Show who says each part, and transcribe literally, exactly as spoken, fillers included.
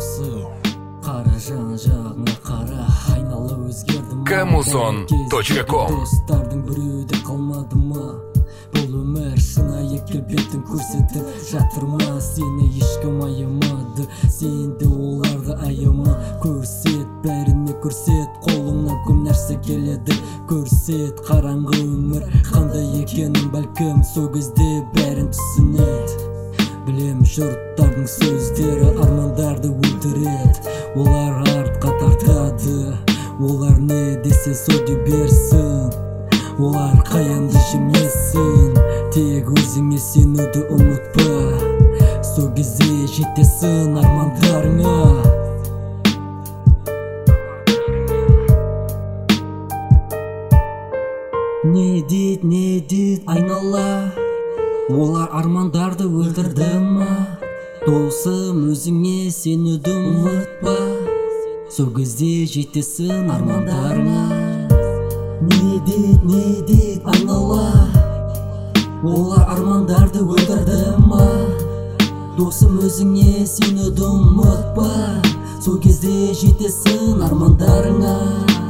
Speaker 1: досы қара жан-жағыңа қара, айнала өзгерді ма?
Speaker 2: камузон точка ком
Speaker 1: Достардың біреуде қалмады ма? Бұл өмір шынайы келбетін көрсетіп жатыр ма? Сені ешкім аямады, сен де оларды аяма. Көрсет, бәріне көрсет, қолыңнан көп нәрсе келеді. Көрсет, қараңғы өмір қандай екенін бәлкім сол кезде бәрін түсінеді. Білем, жұрттардың сөздері армандарды өлтіреді. Олар артқа тартады, олар не десе соди берсін. Олар қаянды жемесін, тек өзіңе сенуді ұмытпа. Сол кезде жетесің армандарыңа. Не дейд, не дейд айнала, олар армандарды өлтірді ма? Досым, өзіңе сенуді ұмытпа. Сол кезде жетесің армандарыңа. Не дейд, не дейд айнала, олар армандарды өлтірді ма? Досым, өзіңе сенуді ұмытпа. Сол кезде жетесің армандарыңа.